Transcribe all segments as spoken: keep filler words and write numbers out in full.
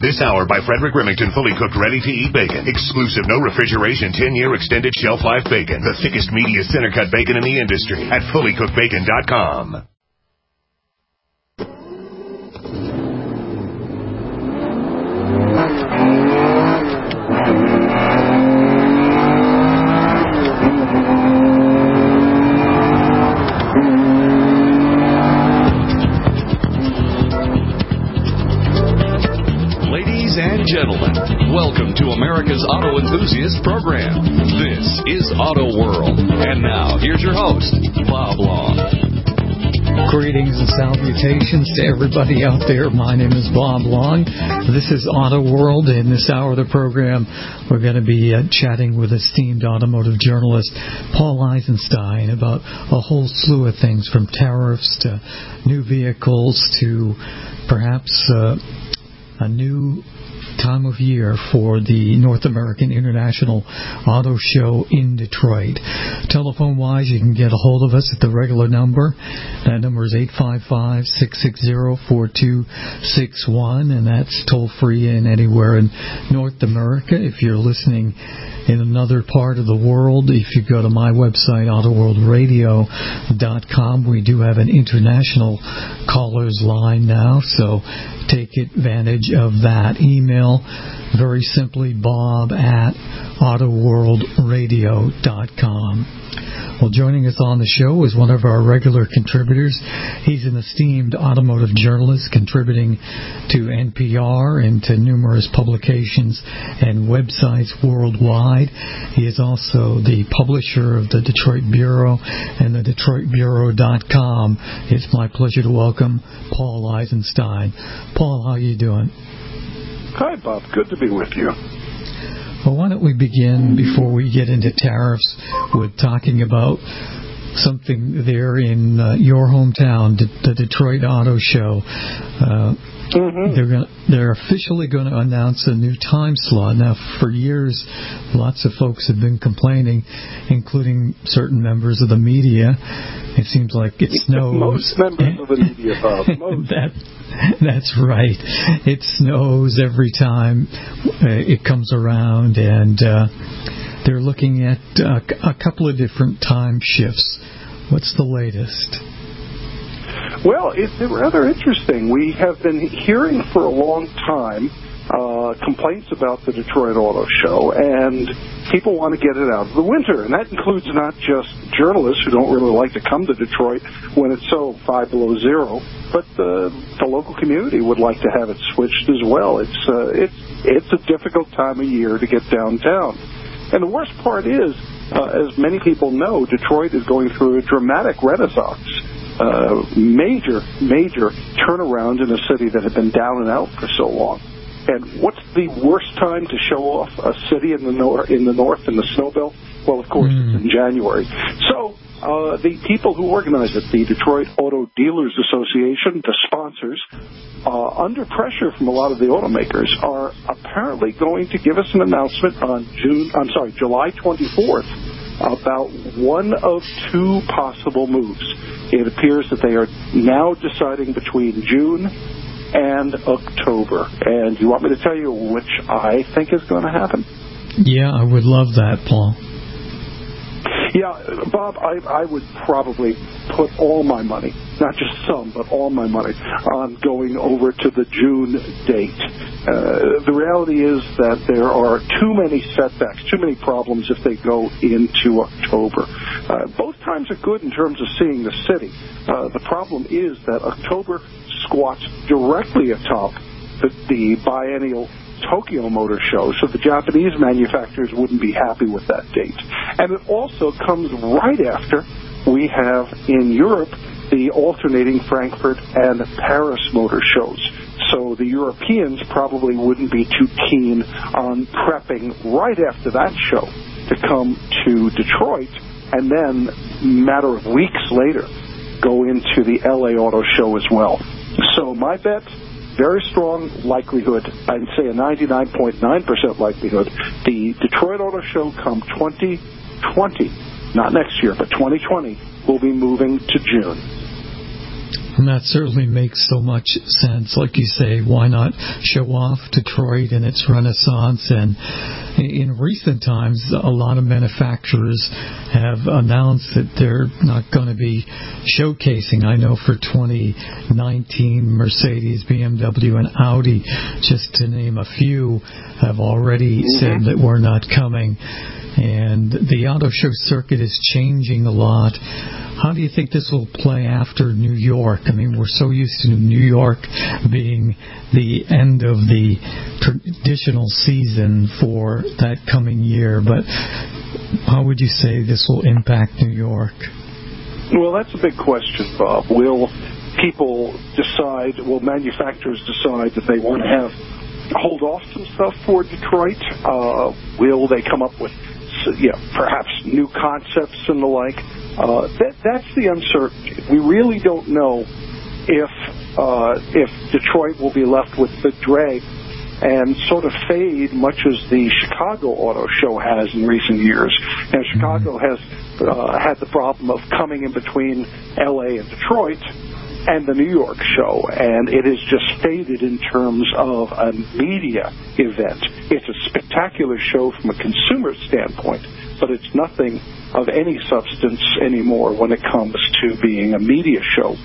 This hour by Frederick Remington, fully cooked, ready-to-eat bacon. Exclusive, no refrigeration, ten-year extended shelf life bacon. The thickest, meatiest, center-cut bacon in the industry at fully cooked bacon dot com. Gentlemen, welcome to America's Auto Enthusiast Program. This is Auto World. And now, here's your host, Bob Long. Greetings and salutations to everybody out there. My name is Bob Long. This is Auto World. In this hour of the program, we're going to be uh, chatting with esteemed automotive journalist Paul Eisenstein about a whole slew of things, from tariffs to new vehicles to perhaps uh, a new time of year for the North American International Auto Show in Detroit. Telephone-wise, you can get a hold of us at the regular number. That number is eight five five, six six zero, four two six one, and that's toll-free in anywhere in North America. If you're listening in another part of the world, if you go to my website, auto world radio dot com, we do have an international callers line now, so take advantage of that. Email, very simply, bob at auto world radio dot com. Well, joining us on the show is one of our regular contributors. He's an esteemed automotive journalist contributing to N P R and to numerous publications and websites worldwide. He is also the publisher of the Detroit Bureau and the detroit bureau dot com. It's my pleasure to welcome Paul Eisenstein. Paul, how are you doing? Hi, Bob. Good to be with you. Well, why don't we begin, before we get into tariffs, with talking about something there in uh, your hometown, the Detroit Auto Show. Uh, mm-hmm. They're gonna, they're officially going to announce a new time slot. Now, for years, lots of folks have been complaining, including certain members of the media. It seems like it snows. Most members of the media, Bob. Most. that, that's right. It snows every time uh, it comes around, and uh, they're looking at uh, a couple of different time shifts. What's the latest? Well, it's rather interesting. We have been hearing for a long time uh, complaints about the Detroit Auto Show, and people want to get it out of the winter. And that includes not just journalists who don't really like to come to Detroit when it's so five below zero, but the, the local community would like to have it switched as well. It's, uh, it's, it's a difficult time of year to get downtown. And the worst part is, uh, as many people know, Detroit is going through a dramatic renaissance. Uh, major, major turnaround in a city that had been down and out for so long. And what's the worst time to show off a city in the, nor- in the north in the snow belt? Well, of course, mm. it's in January. So uh, the people who organize it, the Detroit Auto Dealers Association, the sponsors, uh, under pressure from a lot of the automakers, are apparently going to give us an announcement on June. I'm sorry, July twenty-fourth about one of two possible moves. It appears that they are now deciding between June and October. And you want me to tell you which I think is going to happen? Yeah, I would love that, Paul. Yeah, Bob, I, I would probably put all my money, not just some, but all my money, on going over to the June date. Uh, the reality is that there are too many setbacks, too many problems if they go into October. Uh, both times are good in terms of seeing the city. Uh, the problem is that October squats directly atop the, the biennial Tokyo Motor Show, so the Japanese manufacturers wouldn't be happy with that date. And it also comes right after we have in Europe the alternating Frankfurt and Paris Motor Shows. So the Europeans probably wouldn't be too keen on prepping right after that show to come to Detroit and then, a matter of weeks later, go into the L A Auto Show as well. So my bet, very strong likelihood, I'd say a ninety-nine point nine percent likelihood, the Detroit Auto Show come twenty twenty, not next year, but twenty twenty, will be moving to June. And that certainly makes so much sense. Like you say, why not show off Detroit and its renaissance? And in recent times, a lot of manufacturers have announced that they're not going to be showcasing. I know for twenty nineteen, Mercedes, B M W, and Audi, just to name a few, have already mm-hmm. said that we're not coming. And the auto show circuit is changing a lot. How do you think this will play after New York? I mean, we're so used to New York being the end of the traditional season for that coming year, but how would you say this will impact New York? Well, that's a big question, Bob. Will people decide, will manufacturers decide that they want to have hold off some stuff for Detroit? Uh, will they come up with, you know, perhaps new concepts and the like? Uh, that, that's the uncertainty. We really don't know if uh, if Detroit will be left with the drag and sort of fade, much as the Chicago Auto Show has in recent years. And Chicago has uh, had the problem of coming in between L A and Detroit and the New York show, and it has just faded in terms of a media event. It's a spectacular show from a consumer standpoint, but it's nothing of any substance anymore when it comes to being a media show.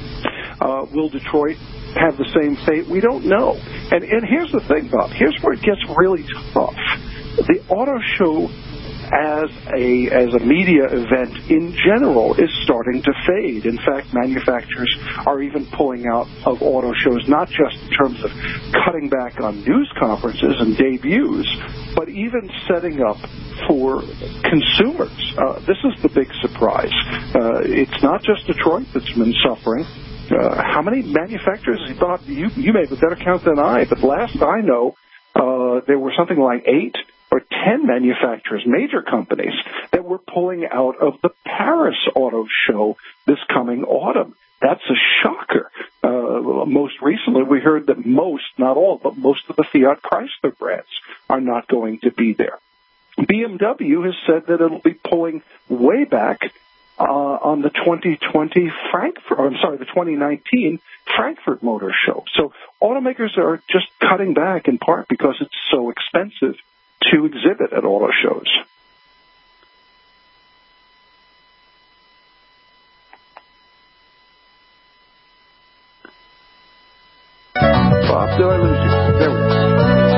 Uh, will Detroit have the same fate? We don't know. And, and here's the thing, Bob. Here's where it gets really tough. The auto show as a as a media event in general is starting to fade. In fact, manufacturers are even pulling out of auto shows, not just in terms of cutting back on news conferences and debuts, but even setting up for consumers. Uh, this is the big surprise. Uh, it's not just Detroit that's been suffering. Uh, how many manufacturers, Bob, you, you may have a better count than I, but last I know, uh, there were something like eight or ten manufacturers, major companies, that were pulling out of the Paris Auto Show this coming autumn. That's a shocker. Uh, most recently, we heard that most, not all, but most of the Fiat Chrysler brands are not going to be there. B M W has said that it'll be pulling way back uh, on the twenty twenty Frankfurt, or I'm sorry, the twenty nineteen Frankfurt Motor Show. So automakers are just cutting back in part because it's so expensive to exhibit at auto shows. Bob, did I lose you? There we go.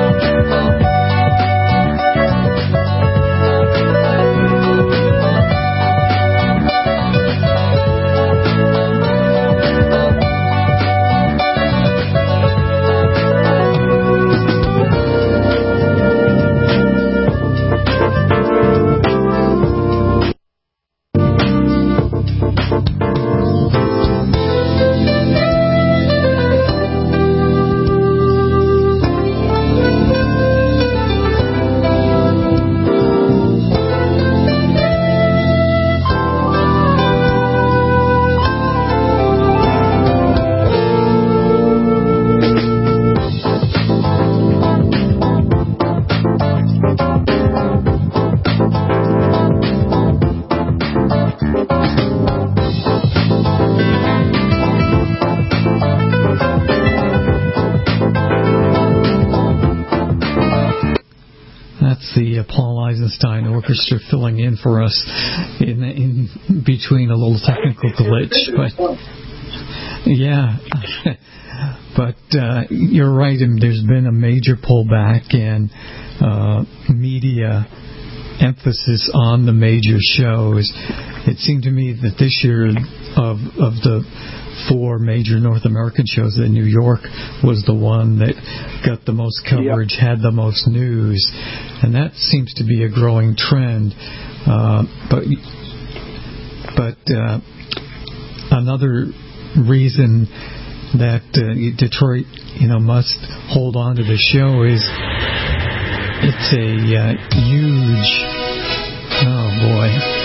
Orchestra filling in for us in, in between a little technical glitch, but yeah, but uh, you're right. And there's been a major pullback in uh, media emphasis on the major shows. It seemed to me that this year of of the four major North American shows, that New York was the one that got the most coverage, yep. had the most news, and that seems to be a growing trend. Uh, but but uh, another reason that uh, Detroit, you know, must hold on to the show is it's a uh, huge. Oh boy.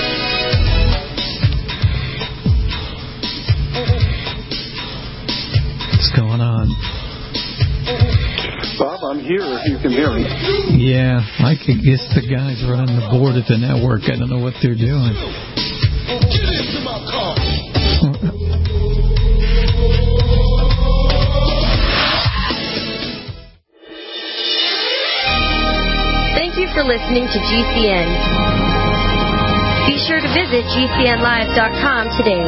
Going on. Bob, I'm here if you can hear me. Yeah, I could guess the guys running the board at the network, I don't know what they're doing. you for listening to G C N. Be sure to visit G C N live dot com today.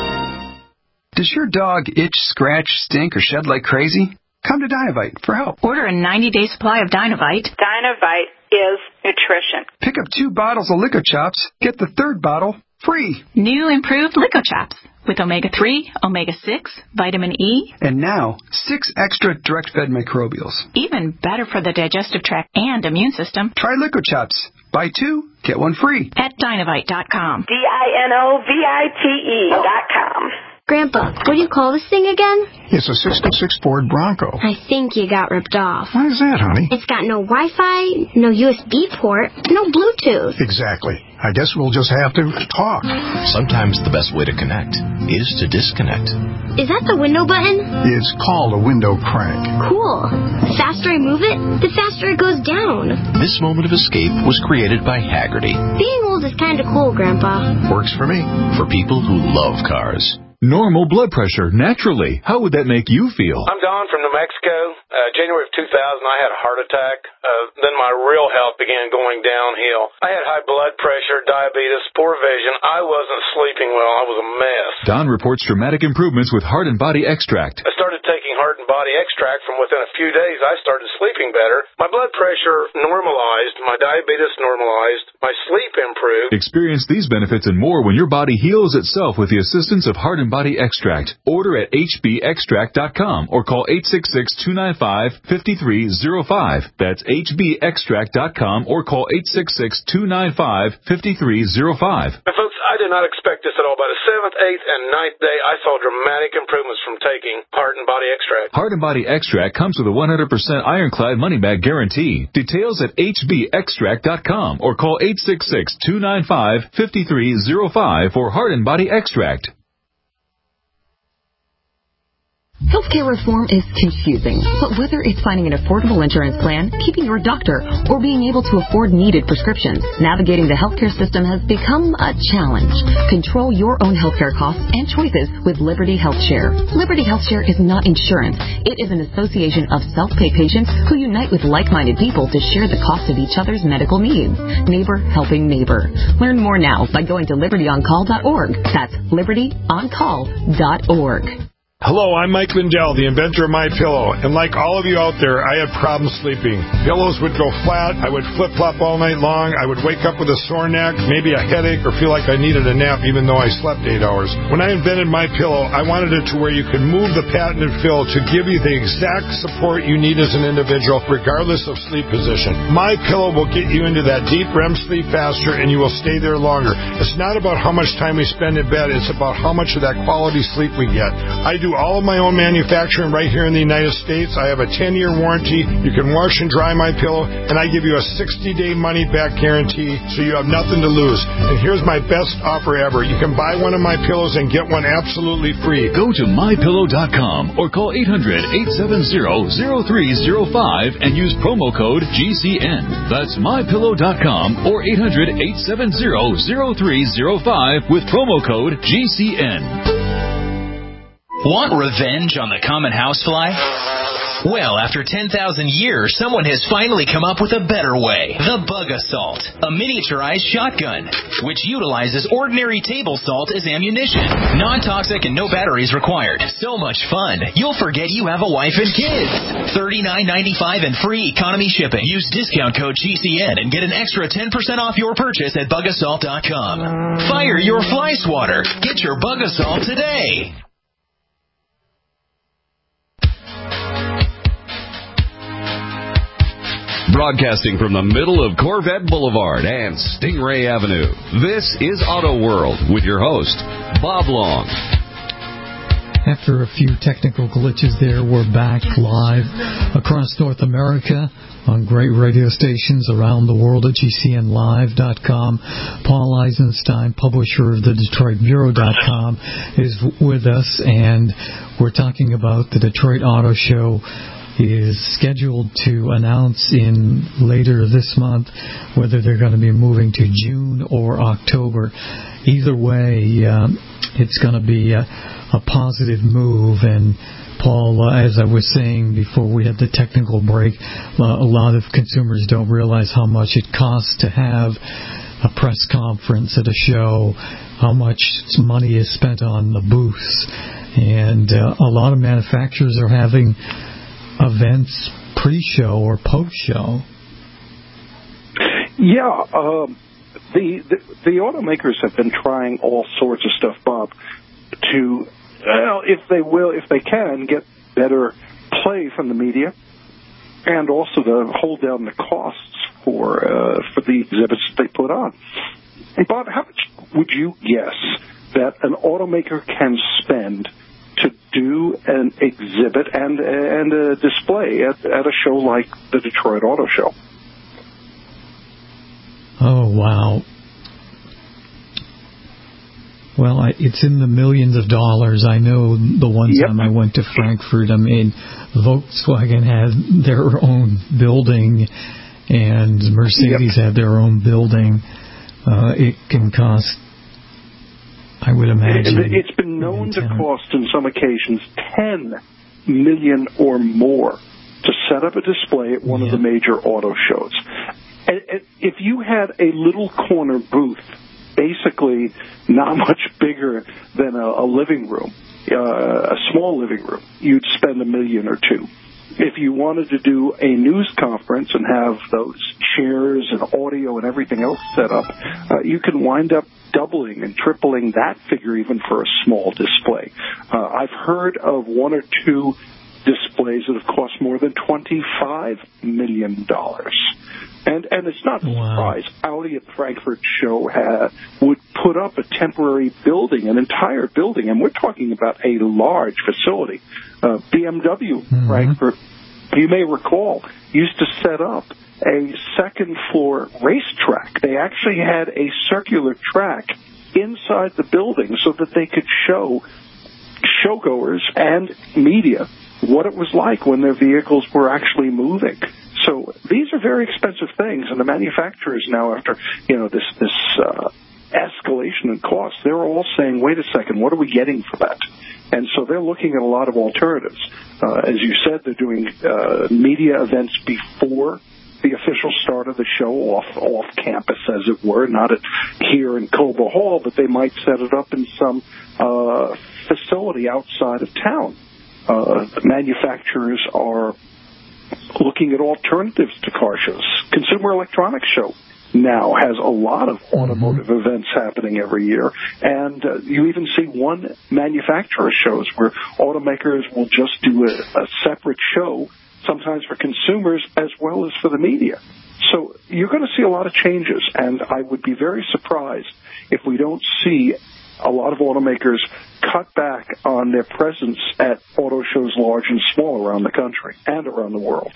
Does your dog itch, scratch, stink, or shed like crazy? Come to Dinovite for help. Order a ninety-day supply of Dinovite. Dinovite is nutrition. Pick up two bottles of Lico Chops. Get the third bottle free. New improved Lico Chops with omega three, omega six, vitamin E. And now, six extra direct-fed microbials. Even better for the digestive tract and immune system. Try Lico Chops. Buy two, get one free. At Dinovite dot com. D I N O V I T E dot com. Grandpa, what do you call this thing again? It's a sixty-six Ford Bronco. I think you got ripped off. Why is that, honey? It's got no Wi-Fi, no U S B port, no Bluetooth. Exactly. I guess we'll just have to talk. Sometimes the best way to connect is to disconnect. Is that the window button? It's called a window crank. Cool. The faster I move it, the faster it goes down. This moment of escape was created by Haggerty. Being old is kind of cool, Grandpa. Works for me. For people who love cars. Normal blood pressure, naturally. How would that make you feel? I'm Don from New Mexico. Uh, January of two thousand, I had a heart attack. Uh, then my real health began going downhill. I had high blood pressure, diabetes, poor vision. I wasn't sleeping well. I was a mess. Don reports dramatic improvements with Heart and Body Extract. I started taking Heart and Body Extract. From within a few days, I started sleeping better. My blood pressure normalized. My diabetes normalized. My sleep improved. Experience these benefits and more when your body heals itself with the assistance of Heart and Body Extract. Order at H B extract dot com or call eight six six, two nine five, five three zero five. That's H B extract dot com or call eight six six, two nine five, five three zero five. And folks, I did not expect this at all. By the seventh, eighth, and ninth day, I saw dramatic improvements from taking Heart and Body Extract. Heart and Body Extract comes with a one hundred percent ironclad money-back guarantee. Details at H B extract dot com or call eight six six, two nine five, five three zero five for Heart and Body Extract. Healthcare reform is confusing, but whether it's finding an affordable insurance plan, keeping your doctor, or being able to afford needed prescriptions, navigating the healthcare system has become a challenge. Control your own healthcare costs and choices with Liberty HealthShare. Liberty HealthShare is not insurance. It is an association of self-pay patients who unite with like-minded people to share the cost of each other's medical needs. Neighbor helping neighbor. Learn more now by going to liberty on call dot org. That's liberty on call dot org. Hello, I'm Mike Lindell, the inventor of MyPillow, and like all of you out there, I had problems sleeping. Pillows would go flat, I would flip-flop all night long, I would wake up with a sore neck, maybe a headache, or feel like I needed a nap even though I slept eight hours. When I invented MyPillow, I wanted it to where you could move the patented fill to give you the exact support you need as an individual, regardless of sleep position. MyPillow will get you into that deep R E M sleep faster, and you will stay there longer. It's not about how much time we spend in bed, it's about how much of that quality sleep we get. I do all of my own manufacturing right here in the United States. I have a ten-year warranty. You can wash and dry my pillow, and I give you a sixty-day money-back guarantee, so you have nothing to lose. And here's my best offer ever. You can buy one of my pillows and get one absolutely free. Go to my pillow dot com or call eight hundred, eight seven zero, zero three zero five and use promo code G C N. That's my pillow dot com or eight hundred, eight seven zero, zero three zero five with promo code G C N. Want revenge on the common housefly? Well, after ten thousand years, someone has finally come up with a better way. The Bug Assault, a miniaturized shotgun, which utilizes ordinary table salt as ammunition. Non-toxic and no batteries required. So much fun, you'll forget you have a wife and kids. thirty-nine ninety-five and free economy shipping. Use discount code G C N and get an extra ten percent off your purchase at bug assault dot com. Fire your fly swatter. Get your Bug Assault today. Broadcasting from the middle of Corvette Boulevard and Stingray Avenue, this is Auto World with your host, Bob Long. After a few technical glitches there, we're back live across North America on great radio stations around the world at G C N live dot com. Paul Eisenstein, publisher of the Detroit Bureau dot com, is with us, and we're talking about the Detroit Auto Show is scheduled to announce in later this month whether they're going to be moving to June or October. Either way, uh, it's going to be a, a positive move. And Paul, uh, as I was saying before we had the technical break, uh, a lot of consumers don't realize how much it costs to have a press conference at a show, how much money is spent on the booths. And uh, a lot of manufacturers are having events pre-show or post-show. Yeah, um, the, the the automakers have been trying all sorts of stuff, Bob, to, well, if they will, if they can, get better play from the media, and also to hold down the costs for uh, for the exhibits that they put on. And Bob, how much would you guess that an automaker can spend to do an exhibit and and a display at, at a show like the Detroit Auto Show? Oh, wow. Well, I, it's in the millions of dollars. I know the one yep. time I went to Frankfurt, I mean, Volkswagen had their own building and Mercedes yep. had their own building. Uh, it can cost, I would imagine... It's been known to cost, in some occasions, ten million dollars or more to set up a display at one yeah. of the major auto shows. And, and if you had a little corner booth, basically not much bigger than a, a living room, uh, a small living room, you'd spend a million or two. If you wanted to do a news conference and have those chairs and audio and everything else set up, uh, you can wind up doubling and tripling that figure even for a small display. Uh, I've heard of one or two displays that have cost more than twenty-five million dollars. And and it's not a surprise. Wow. Audi at the Frankfurt show had, would put up a temporary building, an entire building, and we're talking about a large facility. Uh, B M W mm-hmm. Frankfurt, you may recall, used to set up a second-floor racetrack. They actually had a circular track inside the building so that they could show showgoers and media what it was like when their vehicles were actually moving. So these are very expensive things, and the manufacturers now, after you know this this uh, escalation in costs, they're all saying, "Wait a second, what are we getting for that?" And so they're looking at a lot of alternatives. Uh, as you said, they're doing uh, media events before the official start of the show, off off campus, as it were, not at here in Cobo Hall, but they might set it up in some uh, facility outside of town. Uh, manufacturers are looking at alternatives to car shows. Consumer Electronics Show now has a lot of automotive mm-hmm. events happening every year, and uh, you even see one manufacturer shows where automakers will just do a, a separate show, sometimes for consumers as well as for the media. So you're going to see a lot of changes, and I would be very surprised if we don't see a lot of automakers cut back on their presence at auto shows large and small around the country and around the world.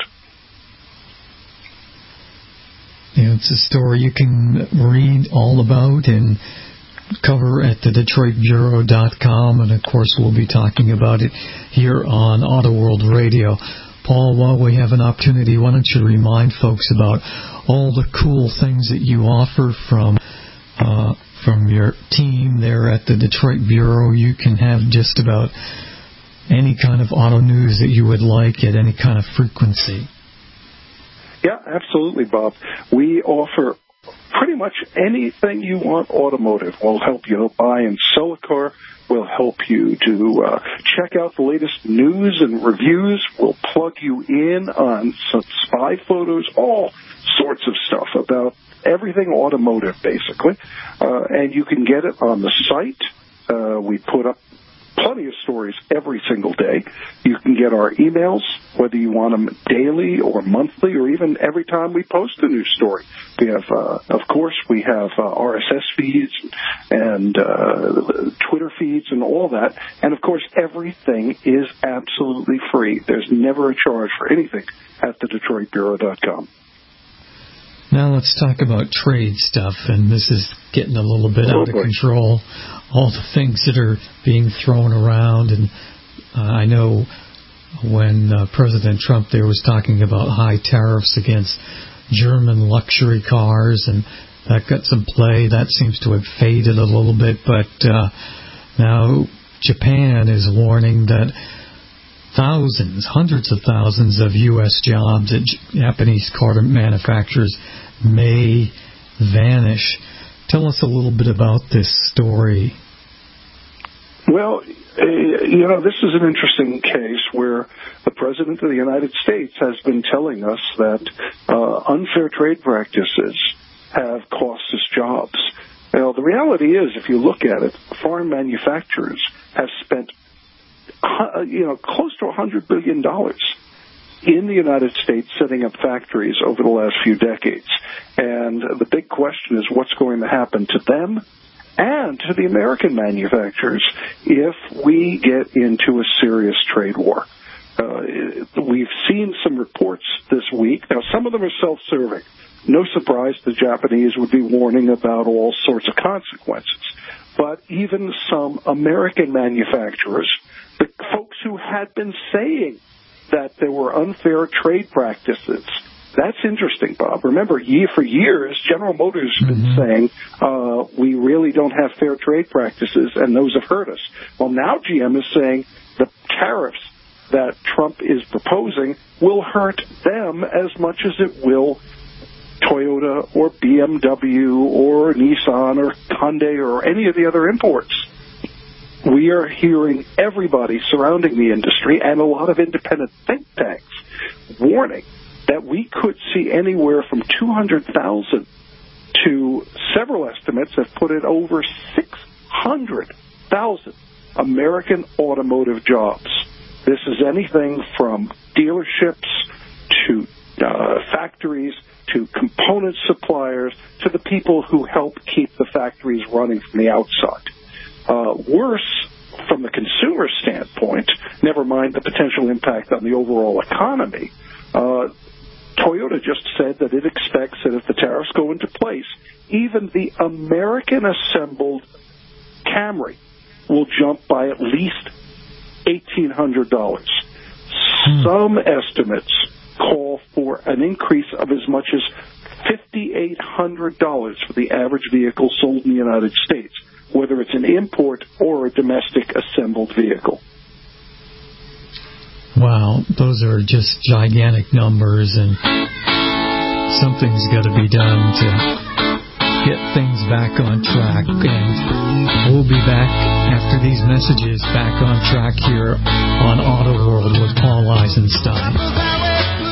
Yeah, it's a story you can read all about and cover at the Detroit Bureau dot com, and of course we'll be talking about it here on Auto World Radio. Paul, while we have an opportunity, why don't you remind folks about all the cool things that you offer from uh, from your team there at the Detroit Bureau. You can have just about any kind of auto news that you would like at any kind of frequency. Yeah, absolutely, Bob. We offer pretty much anything you want automotive. We'll help you buy and sell a car. We'll help you to uh, check out the latest news and reviews. We'll plug you in on some spy photos, all sorts of stuff about everything automotive, basically. Uh, and you can get it on the site. Uh, we put up plenty of stories every single day. You can get our emails, whether you want them daily or monthly or even every time we post a new story. We have, uh, of course, we have uh, R S S feeds and uh, Twitter feeds and all that. And, of course, everything is absolutely free. There's never a charge for anything at the Detroit Bureau dot com. Now let's talk about trade stuff, and this is getting a little bit out of control. All the things that are being thrown around, and uh, I know when uh, President Trump there was talking about high tariffs against German luxury cars, and that got some play. That seems to have faded a little bit, but uh, now Japan is warning that thousands, hundreds of thousands of U S jobs at Japanese car manufacturers may vanish. Tell us a little bit about this story. Well, uh, you know, this is an interesting case where the President of the United States has been telling us that uh, unfair trade practices have cost us jobs. Now, the reality is, if you look at it, foreign manufacturers have spent, uh, you know, close to one hundred billion dollars in the United States setting up factories over the last few decades. And the big question is what's going to happen to them and to the American manufacturers if we get into a serious trade war. Uh, we've seen some reports this week. Now, some of them are self-serving. No surprise the Japanese would be warning about all sorts of consequences. But even some American manufacturers, the folks who had been saying that there were unfair trade practices. That's interesting, Bob. Remember, year for years, General Motors has been mm-hmm. saying, uh, we really don't have fair trade practices, and those have hurt us. Well, now G M is saying the tariffs that Trump is proposing will hurt them as much as it will Toyota or B M W or Nissan or Hyundai or any of the other imports. We are hearing everybody surrounding the industry and a lot of independent think tanks warning that we could see anywhere from two hundred thousand to several estimates have put it over six hundred thousand American automotive jobs. This is anything from dealerships to uh, factories to component suppliers to the people who help keep the factories running from the outside. Uh, worse, from the consumer standpoint, never mind the potential impact on the overall economy, uh, Toyota just said that it expects that if the tariffs go into place, even the American-assembled Camry will jump by at least eighteen hundred dollars. Hmm. Some estimates call for an increase of as much as five thousand eight hundred dollars for the average vehicle sold in the United States, whether it's an import or a domestic assembled vehicle. Wow, those are just gigantic numbers, and something's got to be done to get things back on track. And we'll be back after these messages, back on track here on Auto World with Paul Eisenstein.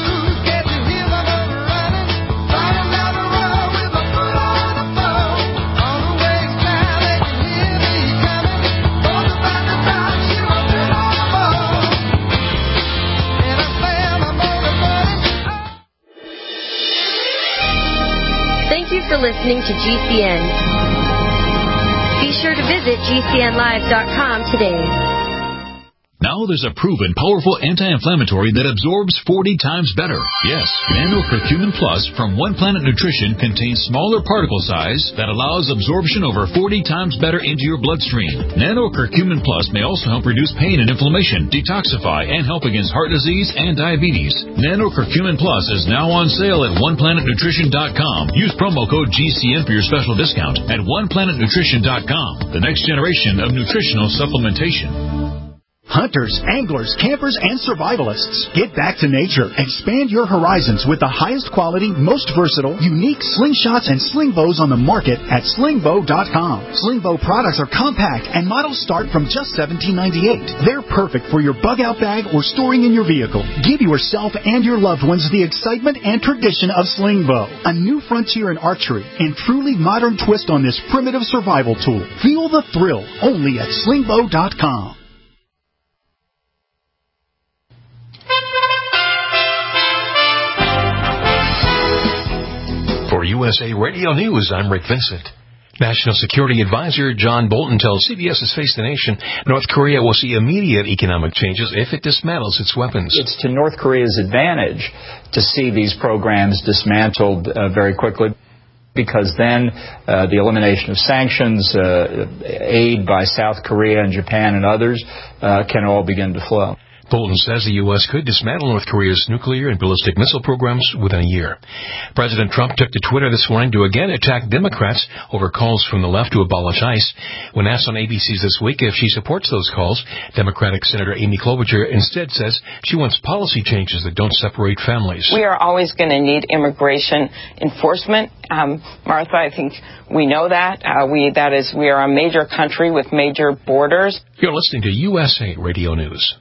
For listening to G C N. Be sure to visit G C N live dot com today. Now there's a proven powerful anti-inflammatory that absorbs forty times better. Yes, Nano Curcumin Plus from One Planet Nutrition contains smaller particle size that allows absorption over forty times better into your bloodstream. Nano Curcumin Plus may also help reduce pain and inflammation, detoxify, and help against heart disease and diabetes. Nano Curcumin Plus is now on sale at one planet nutrition dot com. Use promo code G C N for your special discount at one planet nutrition dot com. The next generation of nutritional supplementation. Hunters, anglers, campers, and survivalists, get back to nature. Expand your horizons with the highest quality, most versatile, unique slingshots and sling bows on the market at sling bow dot com. Sling bow products are compact and models start from just seventeen ninety-eight. They're perfect for your bug-out bag or storing in your vehicle. Give yourself and your loved ones the excitement and tradition of sling bow, a new frontier in archery and truly modern twist on this primitive survival tool. Feel the thrill only at sling bow dot com. For U S A Radio News, I'm Rick Vincent. National Security Advisor John Bolton tells C B S's Face the Nation North Korea will see immediate economic changes if it dismantles its weapons. It's to North Korea's advantage to see these programs dismantled uh, very quickly, because then uh, the elimination of sanctions, uh, aid by South Korea and Japan and others uh, can all begin to flow. Bolton says the U S could dismantle North Korea's nuclear and ballistic missile programs within a year. President Trump took to Twitter this morning to again attack Democrats over calls from the left to abolish ICE. When asked on A B C's This Week if she supports those calls, Democratic Senator Amy Klobuchar instead says she wants policy changes that don't separate families. We are always going to need immigration enforcement. Um, Martha, I think we know that. Uh, we that is, we are a major country with major borders. You're listening to U S A Radio News.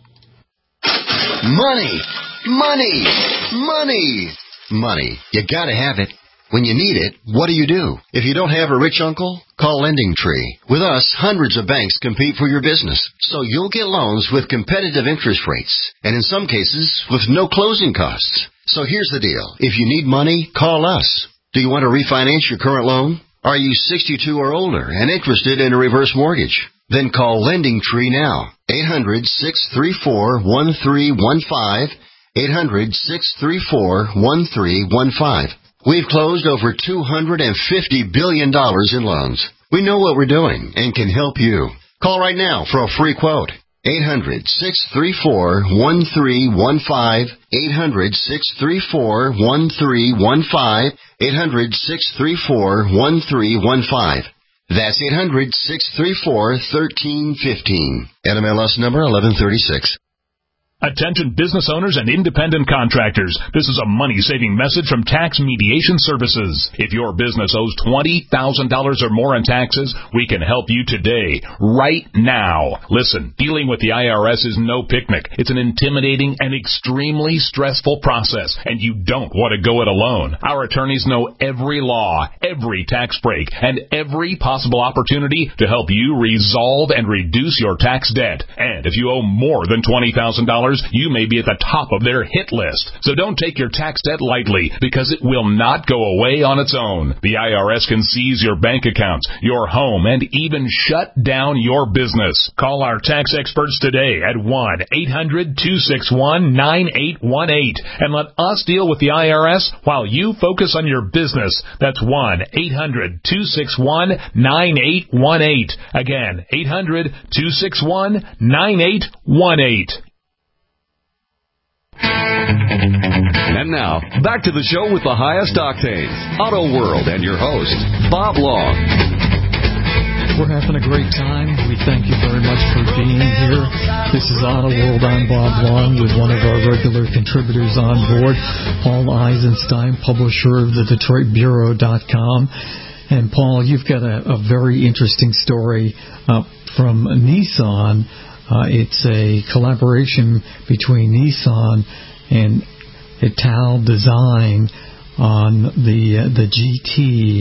Money, money, money, money. You gotta have it. When you need it, what do you do? If you don't have a rich uncle, call Lending Tree. With us, hundreds of banks compete for your business, so you'll get loans with competitive interest rates, and in some cases, with no closing costs. So here's the deal. If you need money, call us. Do you want to refinance your current loan? Are you sixty-two or older and interested in a reverse mortgage? Then call Lending Tree now. eight hundred, six three four, one three one five. eight hundred, six three four, one three one five. We've closed over two hundred fifty billion dollars in loans. We know what we're doing and can help you. Call right now for a free quote. eight hundred, six three four, one three one five. eight hundred, six three four, one three one five. eight hundred, six three four, one three one five. That's eight hundred, six three four, one three one five. N M L S number eleven thirty-six. Attention business owners and independent contractors. This is a money-saving message from Tax Mediation Services. If your business owes twenty thousand dollars or more in taxes, we can help you today, right now. Listen, dealing with the I R S is no picnic. It's an intimidating and extremely stressful process, and you don't want to go it alone. Our attorneys know every law, every tax break, and every possible opportunity to help you resolve and reduce your tax debt. And if you owe more than twenty thousand dollars, you may be at the top of their hit list. So don't take your tax debt lightly, because it will not go away on its own. The I R S can seize your bank accounts, your home, and even shut down your business. Call our tax experts today at one eight hundred, two six one, nine eight one eight and let us deal with the I R S while you focus on your business. That's one eight hundred, two six one, nine eight one eight. Again, eight hundred, two six one, nine eight one eight. And now, back to the show with the highest octane, Auto World, and your host, Bob Long. We're having a great time. We thank you very much for being here. This is Auto World. I'm Bob Long with one of our regular contributors on board, Paul Eisenstein, publisher of the Detroit Bureau dot com. And Paul, you've got a, a very interesting story uh, from Nissan. Uh, it's a collaboration between Nissan and Ital Design on the uh, the G T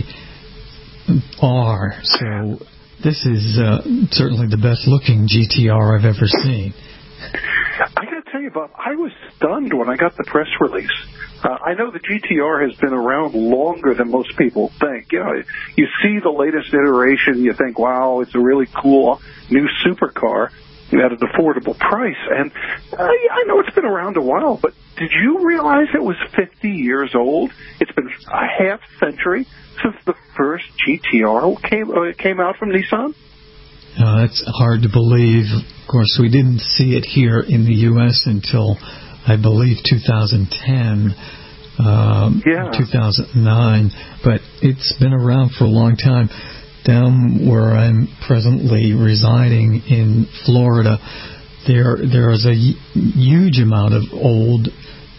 R. So this is uh, certainly the best looking G T R I've ever seen. I got to tell you, Bob, I was stunned when I got the press release. Uh, I know the G T R has been around longer than most people think. You know, you see the latest iteration, you think, wow, it's a really cool new supercar at an affordable price. And uh, I know it's been around a while, but did you realize it was fifty years old? It's been a half century since the first G T R came uh, came out from Nissan? Uh, it's hard to believe. Of course, we didn't see it here in the U S until, I believe, two thousand ten, um, yeah. two thousand nine, but it's been around for a long time. Down where I'm presently residing in Florida, there there is a huge amount of old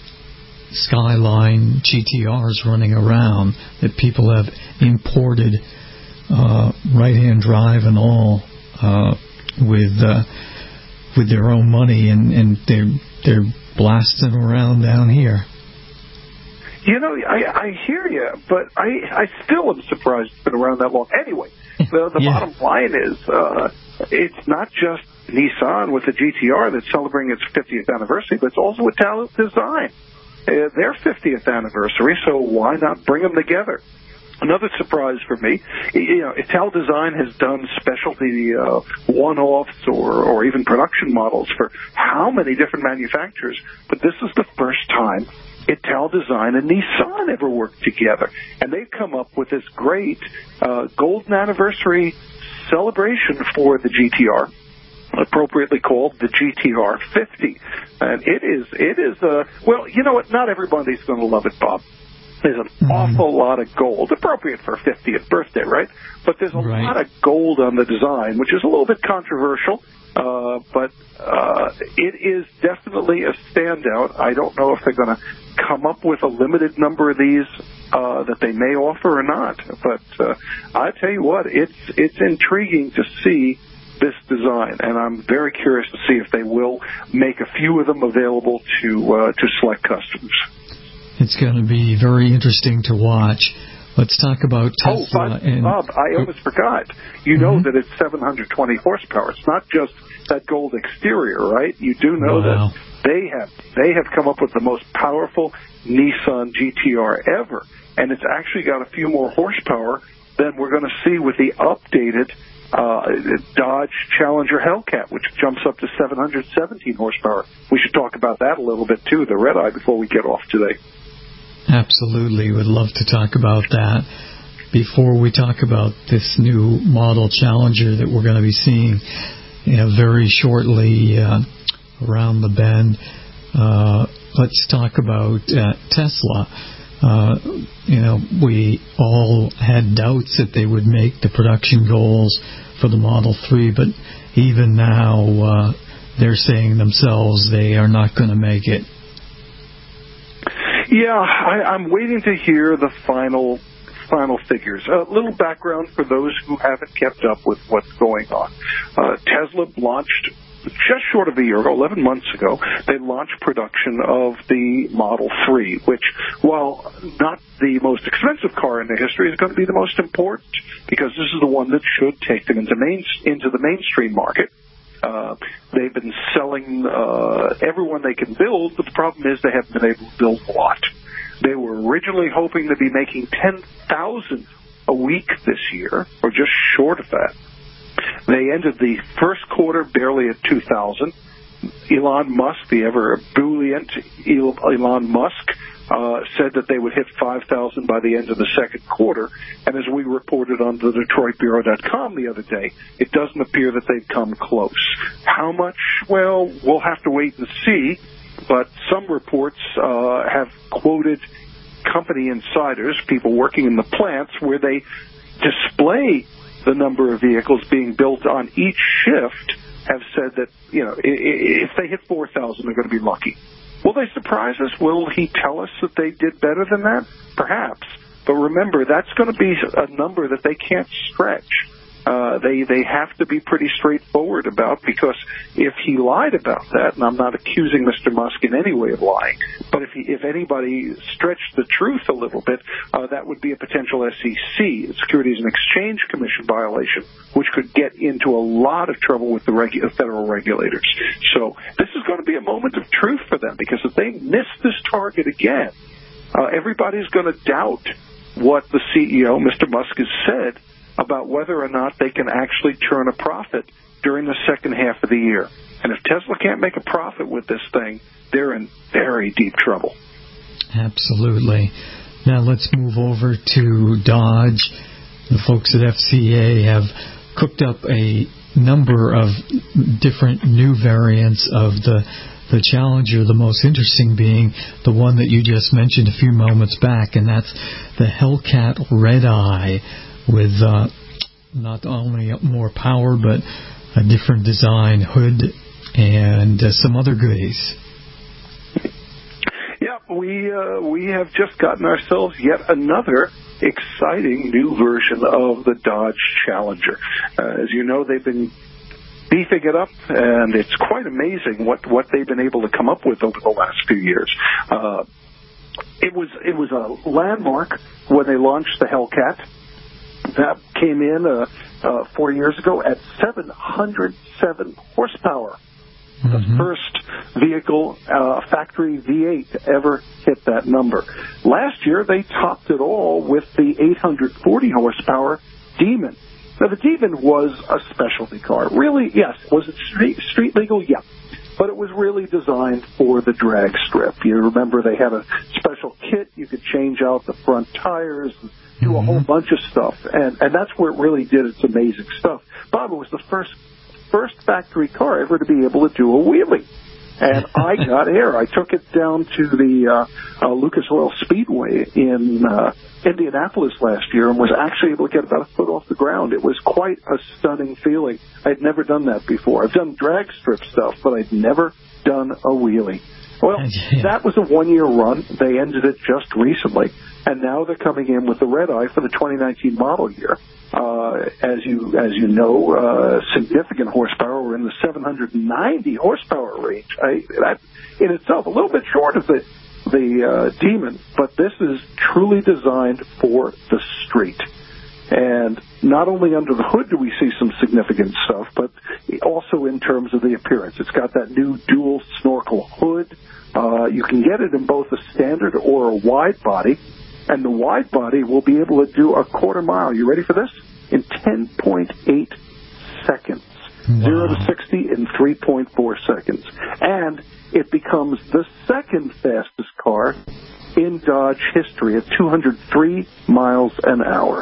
Skyline G T Rs running around that people have imported, uh, right-hand drive and all, uh, with uh, with their own money, and, and they're they're blasting around down here. You know, I, I hear you, but I, I still am surprised it's been around that long. Anyway, the, the yeah. bottom line is uh, it's not just Nissan with the G T R that's celebrating its fiftieth anniversary, but it's also Ital Design, uh, their fiftieth anniversary, so why not bring them together? Another surprise for me, you know, Ital Design has done specialty uh, one-offs or, or even production models for how many different manufacturers, but this is the first time Ital Design and Nissan ever worked together. And they've come up with this great uh, golden anniversary celebration for the G T R. appropriately called the G T R fifty. And it is, it is, uh, well, you know what, not everybody's going to love it, Bob. There's an mm-hmm. awful lot of gold, appropriate for a fiftieth birthday, right? But there's a right. lot of gold on the design, which is a little bit controversial, uh, but uh, it is definitely a standout. I don't know if they're going to come up with a limited number of these uh, that they may offer or not, but uh, I tell you what, it's it's intriguing to see this design, and I'm very curious to see if they will make a few of them available to uh, to select customers. It's going to be very interesting to watch. Let's talk about Tesla. Oh, Bob, and Bob I almost forgot. You know mm-hmm. that it's seven hundred twenty horsepower. It's not just that gold exterior, right? You do know wow. that they have they have come up with the most powerful Nissan G T R ever, and it's actually got a few more horsepower than we're going to see with the updated uh, Dodge Challenger Hellcat, which jumps up to seven hundred seventeen horsepower. We should talk about that a little bit, too, the Red Eye, before we get off today. Absolutely. Would love to talk about that. Before we talk about this new model Challenger that we're going to be seeing you know, very shortly uh, around the bend, uh, let's talk about uh, Tesla. Uh, you know, we all had doubts that they would make the production goals for the Model three, but even now uh, they're saying themselves they are not going to make it. Yeah, I, I'm waiting to hear the final final figures. A little background for those who haven't kept up with what's going on. Uh, Tesla launched just short of a year ago, eleven months ago, they launched production of the Model three, which, while not the most expensive car in the history, is going to be the most important because this is the one that should take them into main into the mainstream market. Uh, they've been selling uh, everyone they can build, but the problem is they haven't been able to build a lot. They were originally hoping to be making ten thousand a week this year, or just short of that. They ended the first quarter barely at two thousand. Elon Musk, the ever ebullient Elon Musk, uh, said that they would hit five thousand by the end of the second quarter. And as we reported on the Detroit Bureau dot com the other day, it doesn't appear that they've come close. How much? Well, we'll have to wait and see. But some reports uh, have quoted company insiders, people working in the plants, where they display the number of vehicles being built on each shift, have said that, you know, if they hit four thousand, they're going to be lucky. Will they surprise us? Will he tell us that they did better than that? Perhaps. But remember, that's going to be a number that they can't stretch. Uh, they they have to be pretty straightforward about, because if he lied about that, and I'm not accusing Mister Musk in any way of lying, but if he, if anybody stretched the truth a little bit, uh, that would be a potential S E C, Securities and Exchange Commission violation, which could get into a lot of trouble with the regu- federal regulators. So this is going to be a moment of truth for them, because if they miss this target again, uh, everybody's going to doubt what the C E O, Mister Musk, has said about whether or not they can actually turn a profit during the second half of the year. And if Tesla can't make a profit with this thing, they're in very deep trouble. Absolutely. Now let's move over to Dodge. The folks at F C A have cooked up a number of different new variants of the the Challenger, the most interesting being the one that you just mentioned a few moments back, and that's the Hellcat Red Eye, with uh, not only more power, but a different design, hood, and uh, some other goodies. Yeah, we uh, we have just gotten ourselves yet another exciting new version of the Dodge Challenger. Uh, as you know, they've been beefing it up, and it's quite amazing what, what they've been able to come up with over the last few years. Uh, it was it was a landmark when they launched the Hellcat. That came in uh, uh, four years ago at seven hundred seven horsepower. Mm-hmm. The first vehicle, uh, factory V eight, to ever hit that number. Last year, they topped it all with the eight hundred forty horsepower Demon. Now, the Demon was a specialty car. Really, yes. Was it street, street legal? Yeah. But it was really designed for the drag strip. You remember they had a special kit. You could change out the front tires, do a whole bunch of stuff. And, and that's where it really did its amazing stuff. Bob, it was the first first factory car ever to be able to do a wheelie. And I got air. I took it down to the uh, uh, Lucas Oil Speedway in uh, Indianapolis last year and was actually able to get about a foot off the ground. It was quite a stunning feeling. I'd never done that before. I've done drag strip stuff, but I'd never done a wheelie. Well, that was a one-year run. They ended it just recently, and now they're coming in with the red eye for the twenty nineteen model year. Uh, as you as you know, uh, significant horsepower. We're in the seven hundred ninety horsepower range. I, that in itself a little bit short of the the uh, Demon, but this is truly designed for the street. And not only under the hood do we see some significant stuff, but also in terms of the appearance. It's got that new dual snorkel hood. Uh, you can get it in both a standard or a wide body. And the wide body will be able to do a quarter mile. You ready for this? In ten point eight seconds. Wow. zero to sixty in three point four seconds. And it becomes the second fastest car in Dodge history at two hundred three miles an hour.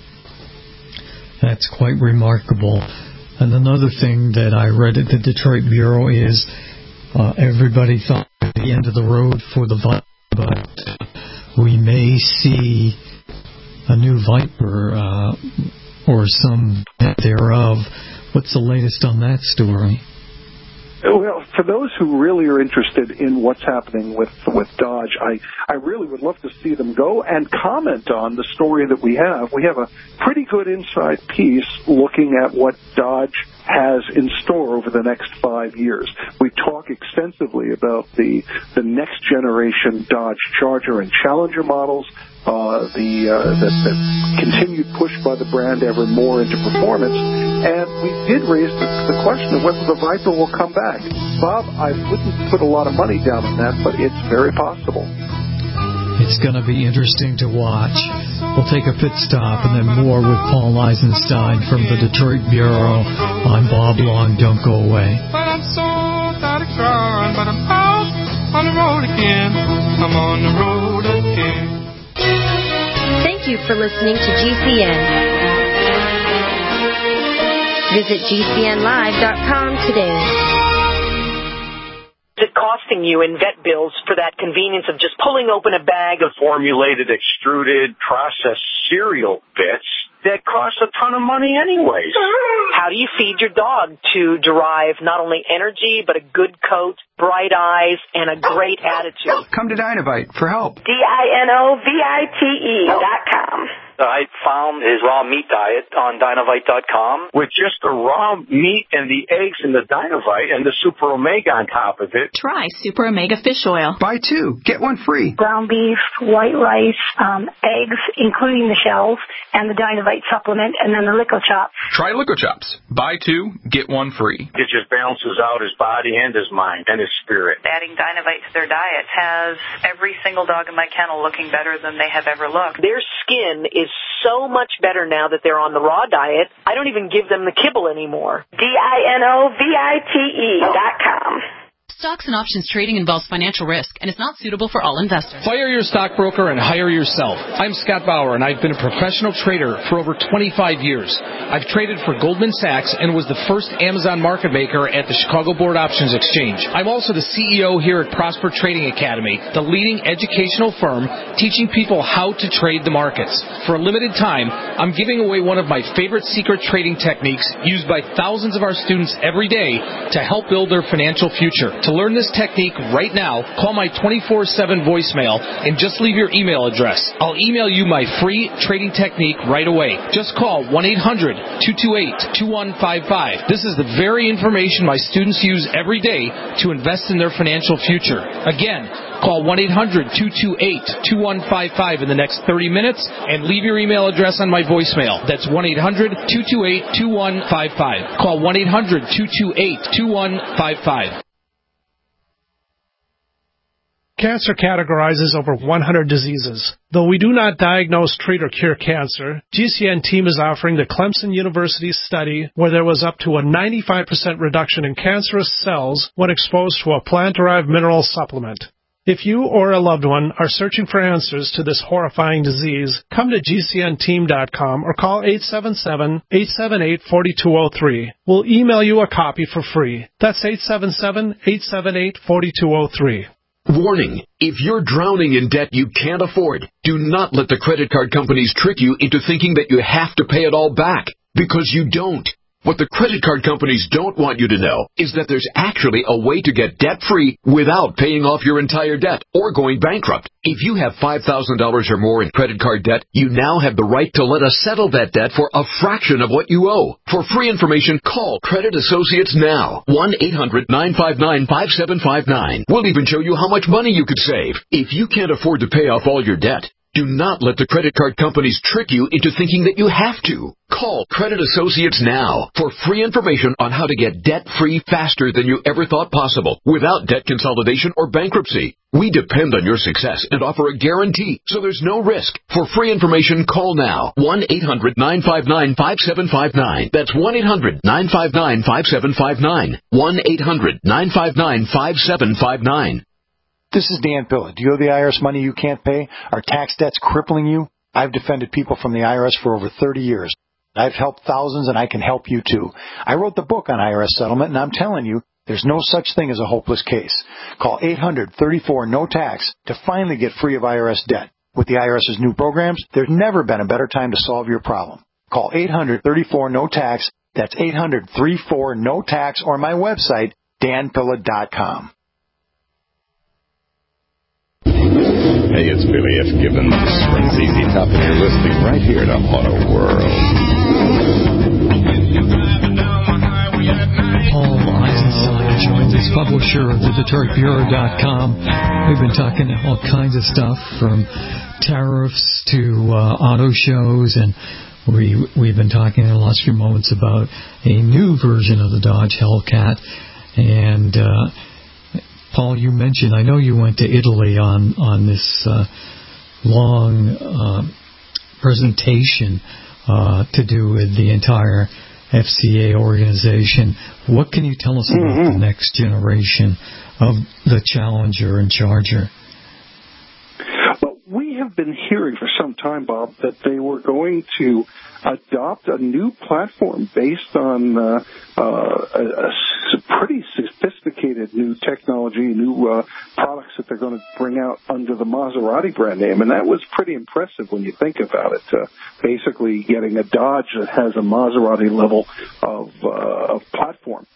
That's quite remarkable. And another thing that I read at the Detroit Bureau is uh, everybody thought at the end of the road for the Viper, but we may see a new Viper uh, or some thereof. What's the latest on that story? Well, for those who really are interested in what's happening with with Dodge, I, I really would love to see them go and comment on the story that we have. We have a pretty good inside piece looking at what Dodge has in store over the next five years. We talk extensively about the the next generation Dodge Charger and Challenger models, uh, the, uh, the the continued push by the brand ever more into performance. And we did raise the, the question of whether the Viper will come back. Bob, I wouldn't put a lot of money down on that, but it's very possible. It's going to be interesting to watch. We'll take a pit stop and then more with Paul Eisenstein from the Detroit Bureau. I'm Bob Long. Don't go away. But I'm so tired of crying, but I'm out on the road again. I'm on the road again. Thank you for listening to G C N. Visit G C N live dot com today. Is it costing you in vet bills for that convenience of just pulling open a bag of formulated, extruded, processed cereal bits that cost a ton of money anyways? How do you feed your dog to derive not only energy, but a good coat, bright eyes, and a great attitude? Come to Dinovite for help. D I N O V I T E dot com. I found his raw meat diet on Dinovite dot com. With just the raw meat and the eggs and the Dinovite and the Super Omega on top of it. Try Super Omega Fish Oil. Buy two, get one free. Ground beef, white rice, um, eggs, including the shells, and the Dinovite supplement, and then the Lico Chops. Try Lico Chops. Buy two, get one free. It just balances out his body and his mind and his spirit. Adding Dinovite to their diet has every single dog in my kennel looking better than they have ever looked. Their skin is so much better now that they're on the raw diet. I don't even give them the kibble anymore. D I N O V I T E dot com. Stocks and options trading involves financial risk and is not suitable for all investors. Fire your stockbroker and hire yourself. I'm Scott Bauer, and I've been a professional trader for over twenty-five years. I've traded for Goldman Sachs and was the first Amazon market maker at the Chicago Board Options Exchange. I'm also the C E O here at Prosper Trading Academy, the leading educational firm teaching people how to trade the markets. For a limited time, I'm giving away one of my favorite secret trading techniques used by thousands of our students every day to help build their financial future. To learn this technique right now, call my twenty-four seven voicemail and just leave your email address. I'll email you my free trading technique right away. Just call one eight hundred two two eight two one five five. This is the very information my students use every day to invest in their financial future. Again, call one eight hundred two two eight two one five five in the next thirty minutes and leave your email address on my voicemail. That's one eight hundred two two eight two one five five. Call one eight hundred two two eight two one five five. Cancer categorizes over one hundred diseases. Though we do not diagnose, treat, or cure cancer, G C N team is offering the Clemson University study where there was up to a ninety-five percent reduction in cancerous cells when exposed to a plant-derived mineral supplement. If you or a loved one are searching for answers to this horrifying disease, come to G C N team dot com or call eight seven seven, eight seven eight, four two zero three. We'll email you a copy for free. That's eight seven seven, eight seven eight, four two zero three. Warning, if you're drowning in debt you can't afford, do not let the credit card companies trick you into thinking that you have to pay it all back, because you don't. What the credit card companies don't want you to know is that there's actually a way to get debt-free without paying off your entire debt or going bankrupt. If you have five thousand dollars or more in credit card debt, you now have the right to let us settle that debt for a fraction of what you owe. For free information, call Credit Associates now. one eight hundred, nine five nine, five seven five nine. We'll even show you how much money you could save. If you can't afford to pay off all your debt, do not let the credit card companies trick you into thinking that you have to. Call Credit Associates now for free information on how to get debt-free faster than you ever thought possible without debt consolidation or bankruptcy. We depend on your success and offer a guarantee, so there's no risk. For free information, call now. one eight hundred, nine five nine, five seven five nine. That's one eight hundred, nine five nine, five seven five nine. one eight hundred, nine five nine, five seven five nine. This is Dan Pilla. Do you owe the I R S money you can't pay? Are tax debts crippling you? I've defended people from the I R S for over thirty years. I've helped thousands, and I can help you too. I wrote the book on I R S settlement, and I'm telling you, there's no such thing as a hopeless case. Call eight hundred, thirty-four, no tax to finally get free of I R S debt. With the IRS's new programs, there's never been a better time to solve your problem. Call eight hundred, thirty-four, no tax. That's eight hundred, thirty-four, no tax, or my website, dan pilla dot com. Hey, it's Billy F. Gibbons from Z Z Top, and you're listening right here to Auto World. Paul Eisenstein joins us, publisher of the Detroit Bureau dot com. We've been talking all kinds of stuff, from tariffs to uh, auto shows, and we, we've been talking in the last few moments about a new version of the Dodge Hellcat. And uh, Paul, you mentioned, I know you went to Italy on, on this uh, long uh, presentation uh, to do with the entire F C A organization. What can you tell us about mm-hmm. the next generation of the Challenger and Charger? Well, we have been hearing for some time, Bob, that they were going to adopt a new platform based on uh, uh, a, a pretty sophisticated new technology, new uh, products that they're going to bring out under the Maserati brand name. And that was pretty impressive when you think about it. Uh, basically getting a Dodge that has a Maserati level of, uh, of platform.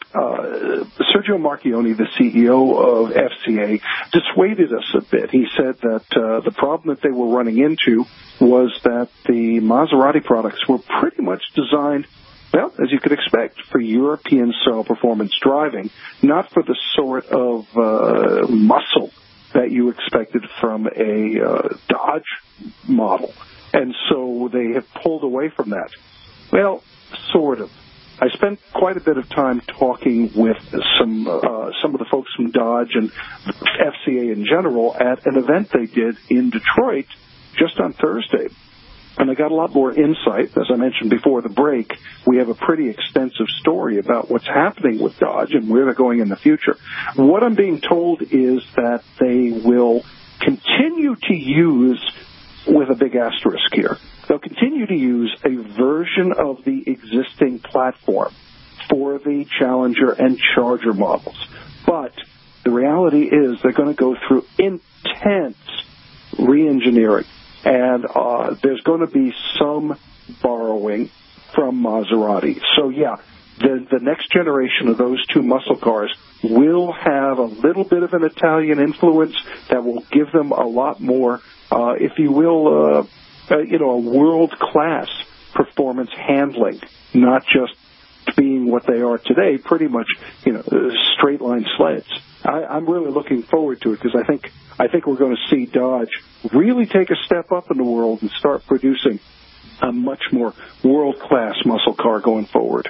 Uh, Sergio Marchionne, the C E O of F C A, dissuaded us a bit. He said that uh, the problem that they were running into was that the Maserati products were pretty much designed, well, as you could expect, for European-style performance driving, not for the sort of uh, muscle that you expected from a uh, Dodge model. And so they have pulled away from that. Well, sort of. I spent quite a bit of time talking with some uh, some of the folks from Dodge and F C A in general at an event they did in Detroit just on Thursday. And I got a lot more insight. As I mentioned before the break, we have a pretty extensive story about what's happening with Dodge and where they're going in the future. What I'm being told is that they will continue to use, with a big asterisk here, they'll continue to use a version of the existing platform for the Challenger and Charger models. But the reality is they're going to go through intense re-engineering. And uh, there's going to be some borrowing from Maserati. So, yeah, the, the next generation of those two muscle cars will have a little bit of an Italian influence that will give them a lot more, uh, if you will, uh, uh, you know, a world-class performance handling, not just being what they are today, pretty much, you know, straight-line sleds. I, I'm really looking forward to it because I think I think we're going to see Dodge really take a step up in the world and start producing a much more world-class muscle car going forward.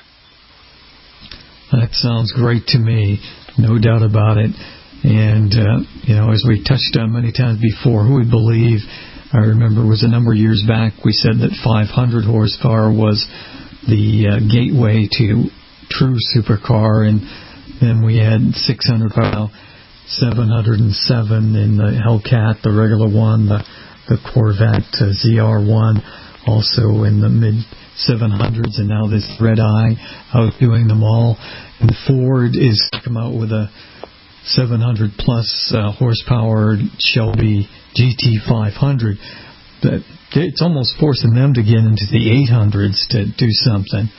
That sounds great to me, no doubt about it. And, uh, you know, as we touched on many times before, who would believe, I remember it was a number of years back, we said that five hundred horsepower was the uh, gateway to true supercar, and then we had six hundred. Well, seven hundred seven in the Hellcat, the regular one, the, the Corvette uh, Z R one, also in the mid seven hundreds, and now this Red Eye, outdoing them all. And Ford is to come out with a seven hundred plus uh, horsepower Shelby G T five hundred. That it's almost forcing them to get into the eight hundreds to do something.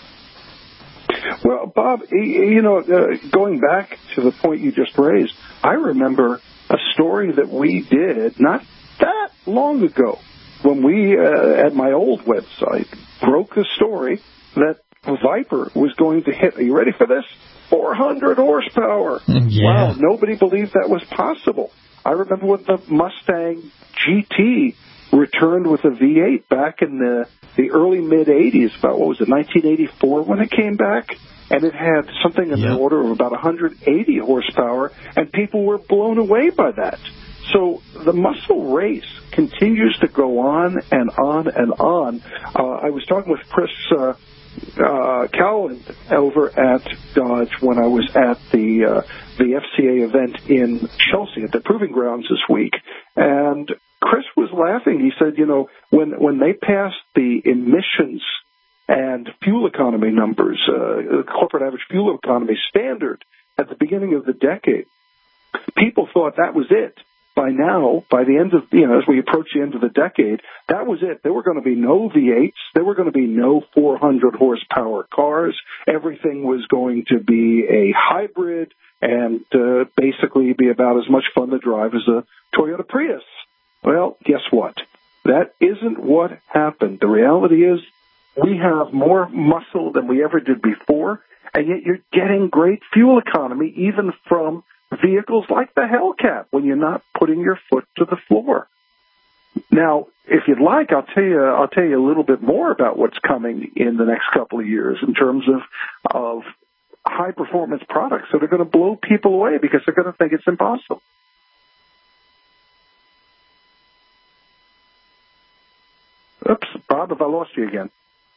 Well, Bob, you know, uh, going back to the point you just raised, I remember a story that we did not that long ago when we, uh, at my old website, broke a story that Viper was going to hit, are you ready for this? four hundred horsepower. Yeah. Wow, nobody believed that was possible. I remember when the Mustang G T returned with a V eight back in the, the early mid-eighties, about, what was it, nineteen eighty-four when it came back? And it had something in yep. the order of about one hundred eighty horsepower, and people were blown away by that. So the muscle race continues to go on and on and on. Uh, I was talking with Chris uh, uh, Cowland over at Dodge when I was at the uh, the F C A event in Chelsea at the Proving Grounds this week, and Chris was laughing. He said, you know, when when they passed the emissions and fuel economy numbers, uh, corporate average fuel economy standard at the beginning of the decade, people thought that was it. By now, by the end of, you know, as we approach the end of the decade, that was it. There were going to be no V eights. There were going to be no four hundred horsepower cars. Everything was going to be a hybrid and uh, basically be about as much fun to drive as a Toyota Prius. Well, guess what? That isn't what happened. The reality is we have more muscle than we ever did before, and yet you're getting great fuel economy even from vehicles like the Hellcat when you're not putting your foot to the floor. Now, if you'd like, I'll tell you, I'll tell you a little bit more about what's coming in the next couple of years in terms of, of high performance products that are going to blow people away because they're going to think it's impossible. Oops, Bob, have I lost you again?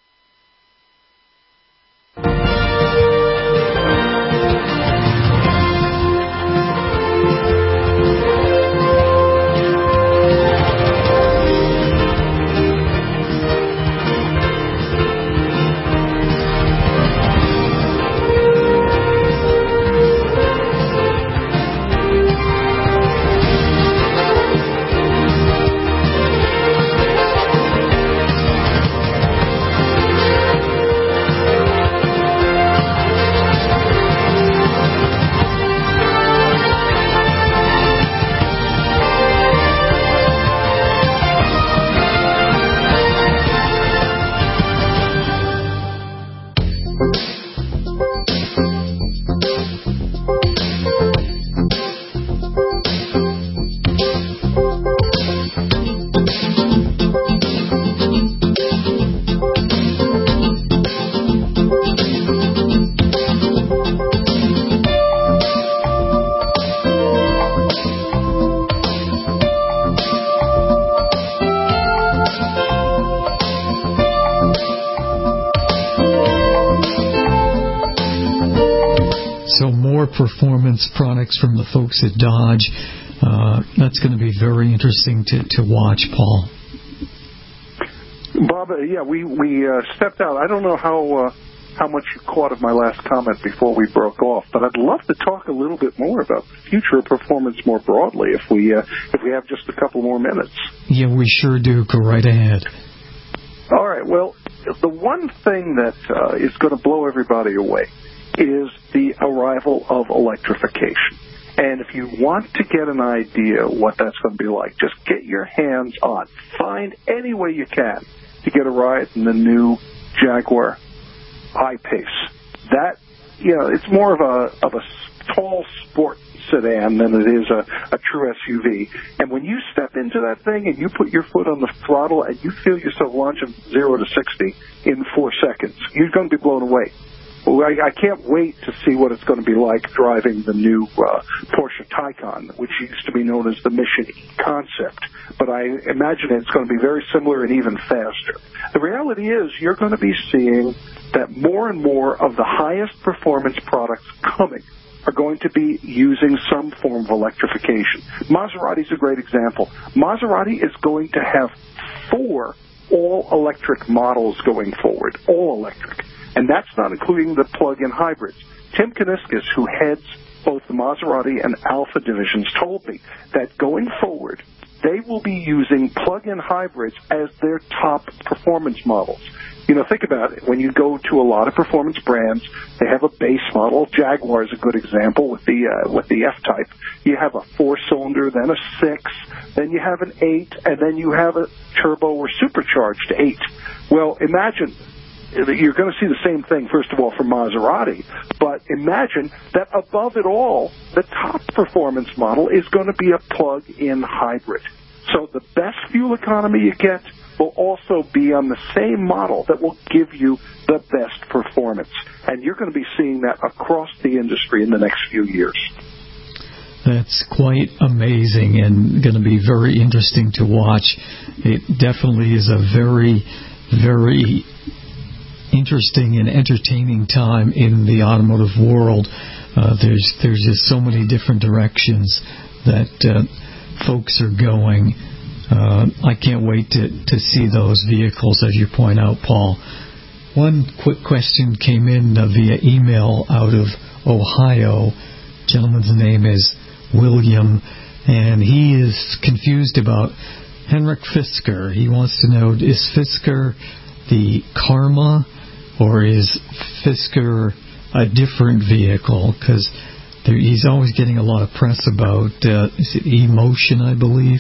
Performance products from the folks at Dodge. Uh, that's going to be very interesting to, to watch, Paul. Bob, uh, yeah, we we uh, stepped out. I don't know how uh, how much you caught of my last comment before we broke off, but I'd love to talk a little bit more about the future of performance more broadly if we uh, if we have just a couple more minutes. Yeah, we sure do. Go right ahead. All right. Well, the one thing that uh, is going to blow everybody away is the arrival of electrification. And if you want to get an idea what that's going to be like, just get your hands on. Find any way you can to get a ride in the new Jaguar I-Pace. That, you know, it's more of a of a tall sport sedan than it is a, a true S U V. And when you step into that thing and you put your foot on the throttle and you feel yourself launching zero to sixty in four seconds, you're going to be blown away. Well, I, I can't wait to see what it's going to be like driving the new uh, Porsche Taycan, which used to be known as the Mission E concept. But I imagine it's going to be very similar and even faster. The reality is you're going to be seeing that more and more of the highest performance products coming are going to be using some form of electrification. Maserati's a great example. Maserati is going to have four all-electric models going forward, all electric. And that's not including the plug-in hybrids. Tim Kuniskis, who heads both the Maserati and Alfa divisions, told me that going forward, they will be using plug-in hybrids as their top performance models. You know, think about it. When you go to a lot of performance brands, they have a base model. Jaguar is a good example with the uh, with the F-Type. You have a four-cylinder, then a six, then you have an eight, and then you have a turbo or supercharged eight. Well, imagine you're going to see the same thing, first of all, for Maserati, but imagine that above it all, the top performance model is going to be a plug-in hybrid. So the best fuel economy you get will also be on the same model that will give you the best performance. And you're going to be seeing that across the industry in the next few years. That's quite amazing and going to be very interesting to watch. It definitely is a very, very interesting and entertaining time in the automotive world. Uh, there's there's just so many different directions that uh, folks are going. Uh, I can't wait to, to see those vehicles, as you point out, Paul. One quick question came in uh, via email out of Ohio. Gentleman's name is William, and he is confused about Henrik Fisker. He wants to know, is Fisker the Karma, or is Fisker a different vehicle? Because he's always getting a lot of press about uh, is it E-Motion, I believe?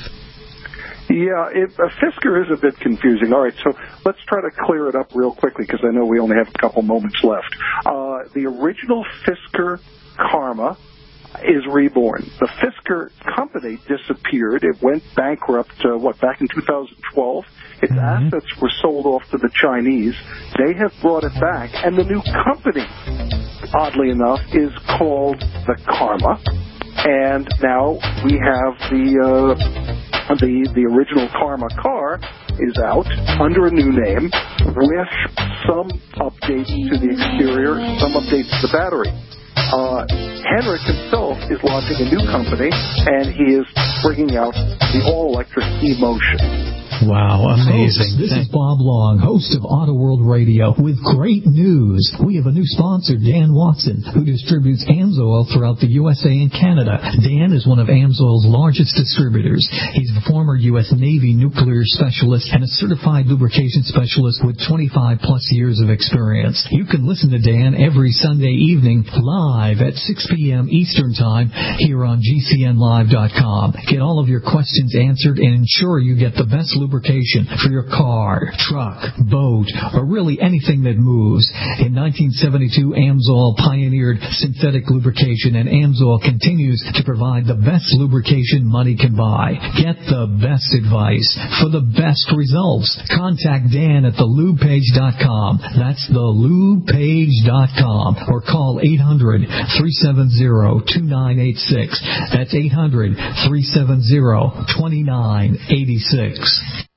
Yeah, it, uh, Fisker is a bit confusing. All right, so let's try to clear it up real quickly because I know we only have a couple moments left. Uh, the original Fisker Karma is reborn. The Fisker company disappeared. It went bankrupt, uh, what, back in two thousand twelve. Its mm-hmm. assets were sold off to the Chinese. They have brought it back, and the new company, oddly enough, is called the Karma. And now we have the uh, the the original Karma car is out under a new name with some updates to the exterior, some updates to the battery. Uh, Henrik himself is launching a new company, and he is bringing out the all-electric E-Motion. Wow, amazing. Folks, this is Bob Long, host of Auto World Radio, with great news. We have a new sponsor, Dan Watson, who distributes AMSOIL throughout the U S A and Canada. Dan is one of AMSOIL's largest distributors. He's a former U S Navy nuclear specialist and a certified lubrication specialist with twenty-five plus years of experience. You can listen to Dan every Sunday evening live at six p.m. Eastern Time here on G C N live dot com. Get all of your questions answered and ensure you get the best lubrication lubrication for your car, truck, boat, or really anything that moves. In nineteen seventy-two, AMSOIL pioneered synthetic lubrication, and AMSOIL continues to provide the best lubrication money can buy. Get the best advice for the best results. Contact Dan at the lube page dot com. That's the lube page dot com. Or call eight hundred, three seven zero, two nine eight six. That's eight hundred, three seven zero, two nine eight six.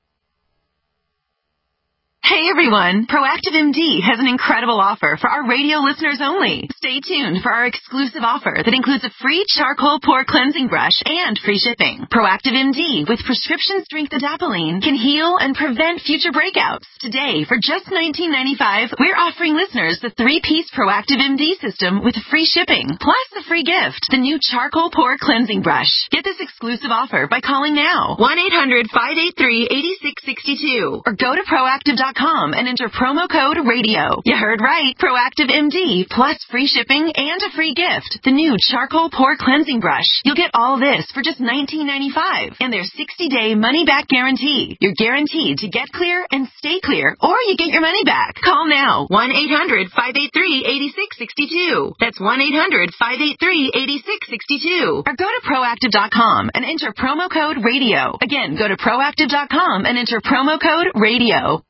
Hey everyone, Proactive M D has an incredible offer for our radio listeners only. Stay tuned for our exclusive offer that includes a free charcoal pore cleansing brush and free shipping. Proactive M D with prescription strength adapalene can heal and prevent future breakouts. Today, for just nineteen ninety-five dollars, we're offering listeners the three-piece Proactive M D system with free shipping, plus the free gift, the new charcoal pore cleansing brush. Get this exclusive offer by calling now, one eight hundred, five eight three, eight six six two, or go to proactive dot com and enter promo code radio. You heard right. Proactive M D plus free shipping and a free gift, the new charcoal pore cleansing brush. You'll get all this for just nineteen ninety-five dollars and their sixty-day money-back guarantee. You're guaranteed to get clear and stay clear, or you get your money back. Call now, one eight hundred, five eight three, eight six six two. That's one eight hundred, five eight three, eight six six two. Or go to proactive dot com and enter promo code radio. Again, go to proactive dot com and enter promo code radio.